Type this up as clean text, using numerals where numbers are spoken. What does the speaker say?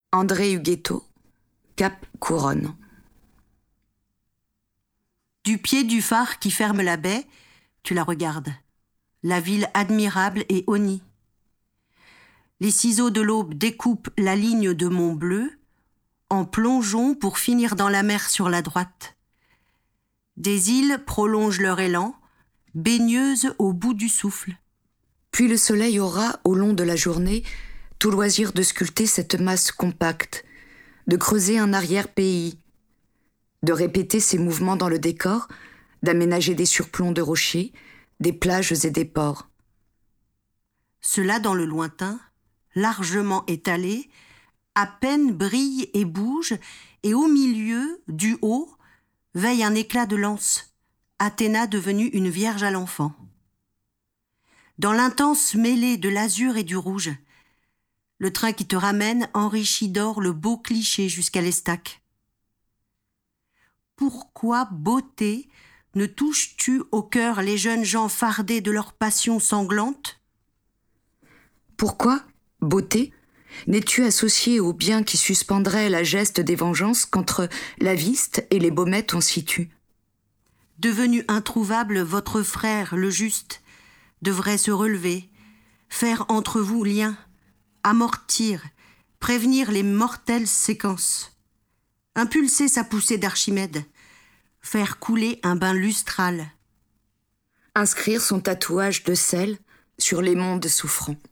André Huguetto, Cap Couronne. Du pied du phare qui ferme la baie, tu la regardes. La ville admirable et honnie. Les ciseaux de l'aube découpent la ligne de Mont Bleu, en plongeon pour finir dans la mer sur la droite. Des îles prolongent leur élan, baigneuses au bout du souffle. Puis le soleil aura, au long de la journée, tout loisir de sculpter cette masse compacte, de creuser un arrière-pays, de répéter ses mouvements dans le décor, d'aménager des surplombs de rochers, des plages et des ports. Cela dans le lointain, largement étalé, à peine brille et bouge, et au milieu, du haut, veille un éclat de lance, Athéna devenue une vierge à l'enfant. Dans l'intense mêlée de l'azur et du rouge, le train qui te ramène enrichit d'or le beau cliché jusqu'à l'Estaque. Pourquoi, beauté, ne touches-tu au cœur les jeunes gens fardés de leur passion sanglante ? Pourquoi, beauté, n'es-tu associée au bien qui suspendrait la geste des vengeances qu'entre la Viste et les Baumettes on situe ? Devenu introuvable, votre frère, le juste, devrait se relever, faire entre vous lien, amortir, prévenir les mortelles séquences, impulser sa poussée d'Archimède, faire couler un bain lustral. Inscrire son tatouage de sel sur les mondes souffrants.